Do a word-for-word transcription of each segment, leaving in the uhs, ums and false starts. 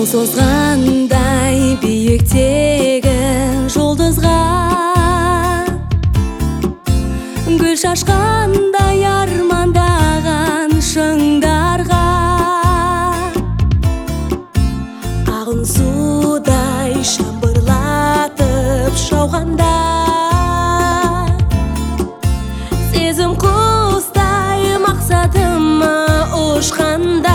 қол созғандай биіктегі жұлдызға, гүл шашқандай армандаған шыңдарға, ағын судай шамбырлатып шауғанда, сезім құстай мақсатыма ұшқанда,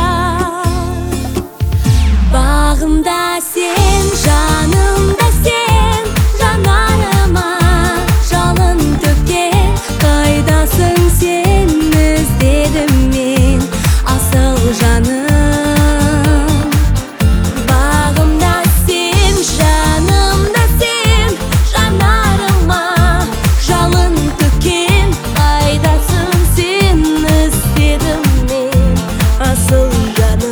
бағымда сен, жанымда сен, жанарыма жалын төккен, қайдасың сен, іздедім мен асыл жаным. Бағымда сен, жанымда сен, жанарыма жалын төккен, қайдасың сен, іздедім мен асыл жаным.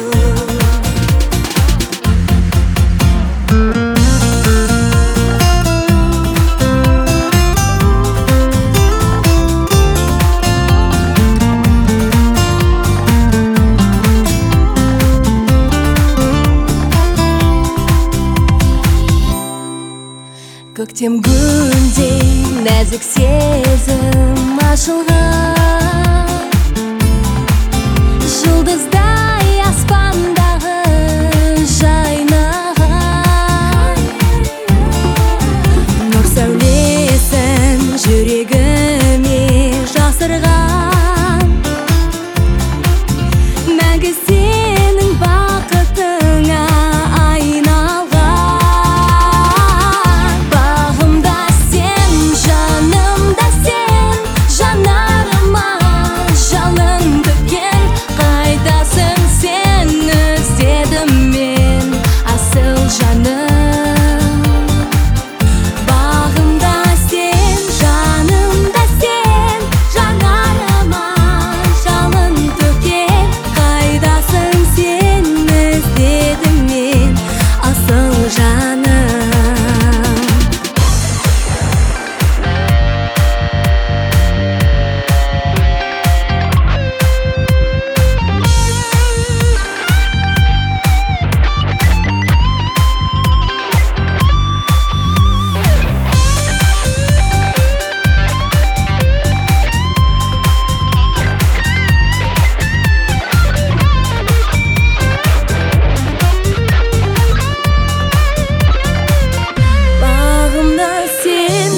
Көктем гүлдей нәзік сезім ашылған, жұлдыздай аспандағы жайнаған, нұр сәулесін жүрегіме жасырған, мәңгі сенің бақытыңа айналған.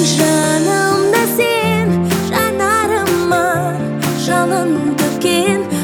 Жалын төккен